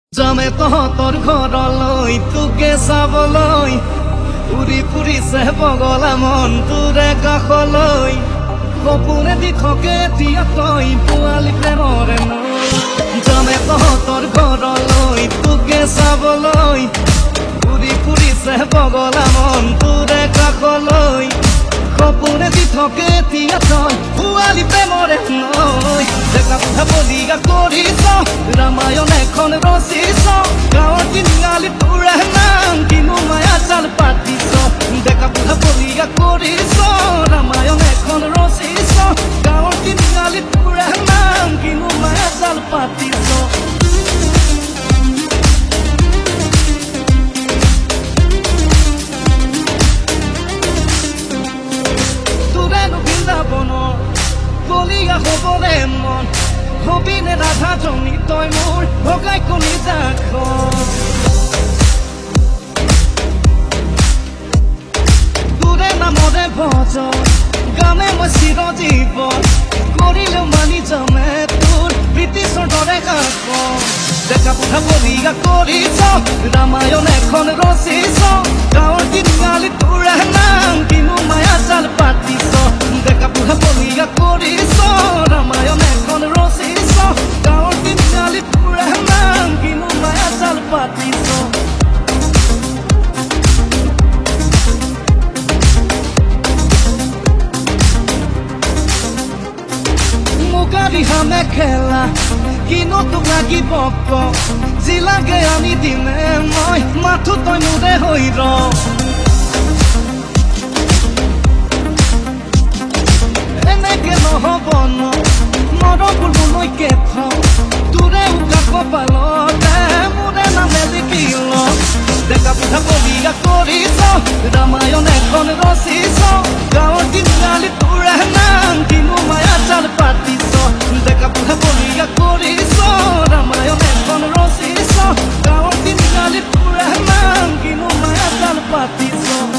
जामे तहतर घरलै तुके चाবলৈ उरी ফুৰিছে বগলা মন তোৰে কাষলৈ সপোনে দিখকে এতিয়া তই পোৱালি প্ৰেমৰে নৈ जामे तहतर ঘৰলৈ तुके চাবলৈ উৰি ফুৰিছে বগলা মন তোৰে কাষলৈ সপোনে দিখকে এতিয়া তই পোৱালি প্ৰেমৰে নৈ দেখা কথা বলিয়া কৰিছ ৰামায়ণ এখন ৰচিছ গাঁৱৰ তিনিআলি তোৰে নাম কিনো মায়া জাল পাতিছ দেখা কথা বলিয়া কৰিছ ৰামায়ণ এখন ৰচিছ গাঁৱৰ তিনিআলি তোৰে নাম কিনো মায়া জাল পাতিছ Kolia hobole mon hobine radha joni toy mor hogai koni jakho dure namore bojo game mo siro jibon korile mani jame tur priti sodore gakho dekha putha bolia koriso ramayon ekhon rosiso gaor tingali tura nam kinu maya jal patiso dekha putha bolia koriso ramayon ekhon rosiso gaor tingali tura nam kinu maya jal patiso mugari hame khela kino tu lagi boko zilage ani dine moi mathu toy mure hoiro eneke no hobono moro bulbuloi ke tho ture uka kopalote mure na melikilo dekha putha boliga koriso ramayon ekhon rosiso gaor tinali ture nam kinu maya jal patiso dekha putha boliga koriso ramayon ekhon rosiso gaor tinali ture nam kinu maya jal patiso